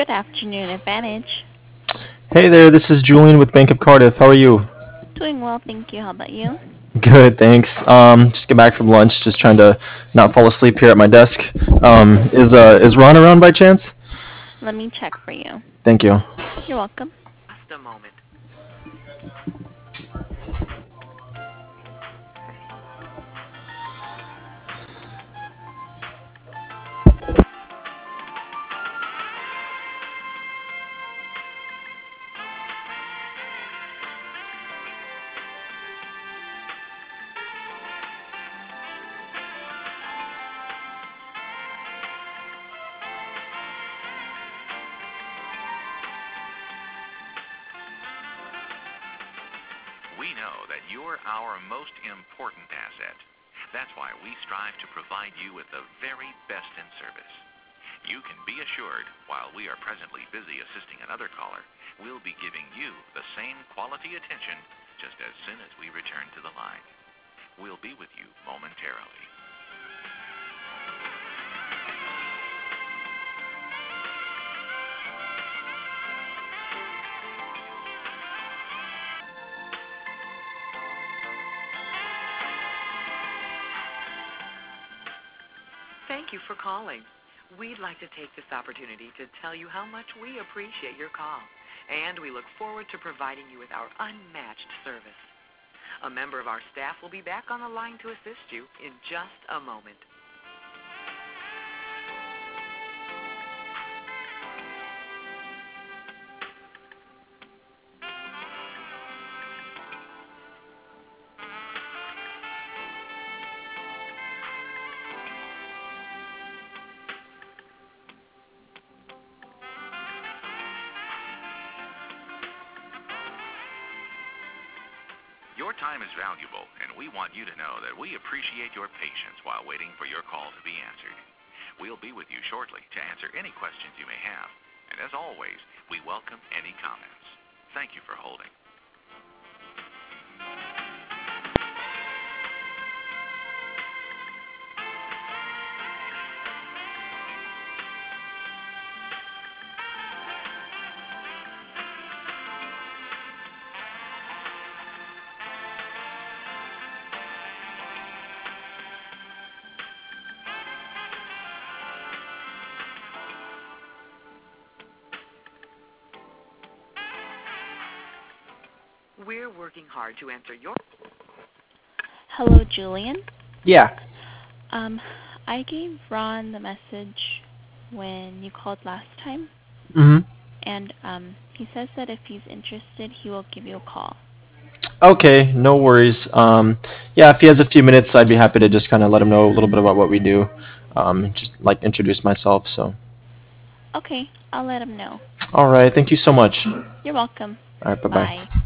Good afternoon, Advantage. Hey there, this is Julian with Bank of Cardiff. How are you? Doing well, thank you. How about you? Good, thanks. Just get back from lunch. Just trying to not fall asleep here at my desk. Is Ron around by chance? Let me check for you. Thank you. You're welcome. Just a moment. We know that you're our most important asset. That's why we strive to provide you with the very best in service. You can be assured, while we are presently busy assisting another caller, we'll be giving you the same quality attention just as soon as we return to the line. We'll be with you momentarily. Thank you for calling. We'd like to take this opportunity to tell you how much we appreciate your call, and we look forward to providing you with our unmatched service. A member of our staff will be back on the line to assist you in just a moment. Your time is valuable, and we want you to know that we appreciate your patience while waiting for your call to be answered. We'll be with you shortly to answer any questions you may have. And as always, we welcome any comments. Thank you for holding. We're working hard to answer your... Hello, Julian. Yeah. Um, I gave Ron the message when you called last time, Mm-hmm. and he says that if he's interested, he will give you a call. Okay, no worries. Yeah, if he has a few minutes, I'd be happy to just kind of let him know a little bit about what we do. Just like introduce myself. So, Okay, I'll let him know. all right. Thank you so much. All You're welcome. right. Bye bye. Bye.